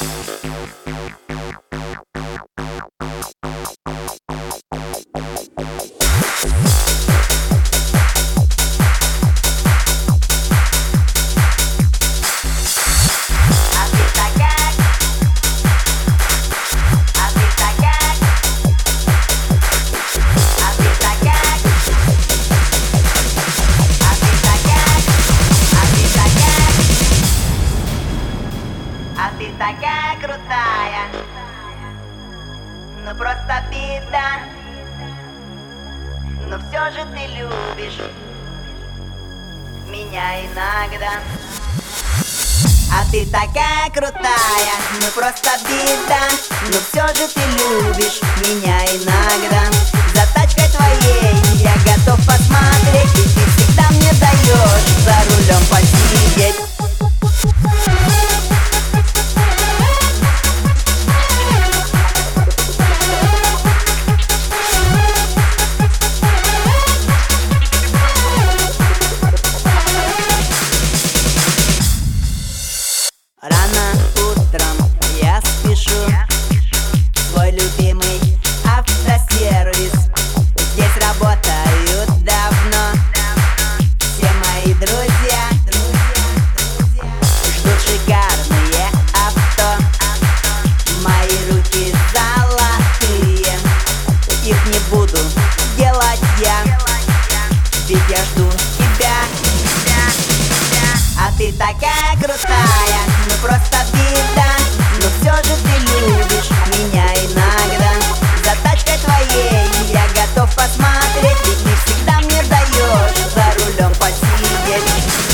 А ты такая крутая, ну просто беда. Но все же ты любишь меня иногда. А ты такая крутая, ну просто беда. Но все же ты любишь меня иногда. За тачкой твоей я готов посмотреть, и ты всегда мне даешь за рулем посидеть. Рано утром я спешу в свой любимый автосервис. Здесь работают давно все мои друзья. Ждут шикарные авто, мои руки золотые. Их не буду делать я, ведь я жду тебя. А ты такая крутая, ну просто беда. Но все же ты любишь меня иногда. За тачкой твоей я готов посмотреть, ведь ты всегда мне даешь за рулем посидеть.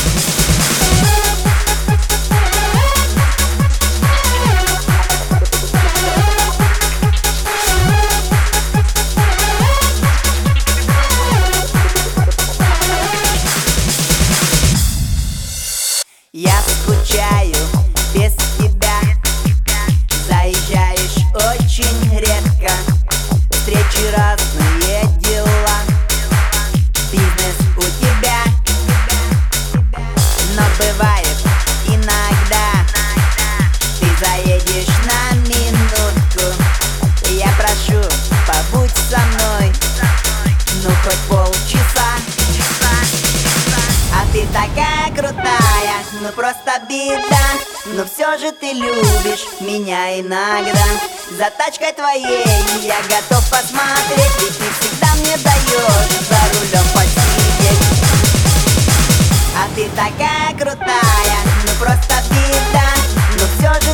Я скучаю без тебя, заезжаешь очень редко. Встречи, разные дела, бизнес у тебя. Но бывает иногда ты заедешь на минутку. Я прошу, побудь со мной, ну хоть полчаса. А ты такая крутая, ну просто беда. Но все же ты любишь меня иногда. За тачкой твоей я готов посмотреть, ведь ты всегда мне даешь за рулем посидеть. А ты такая крутая, ну просто беда. Но все же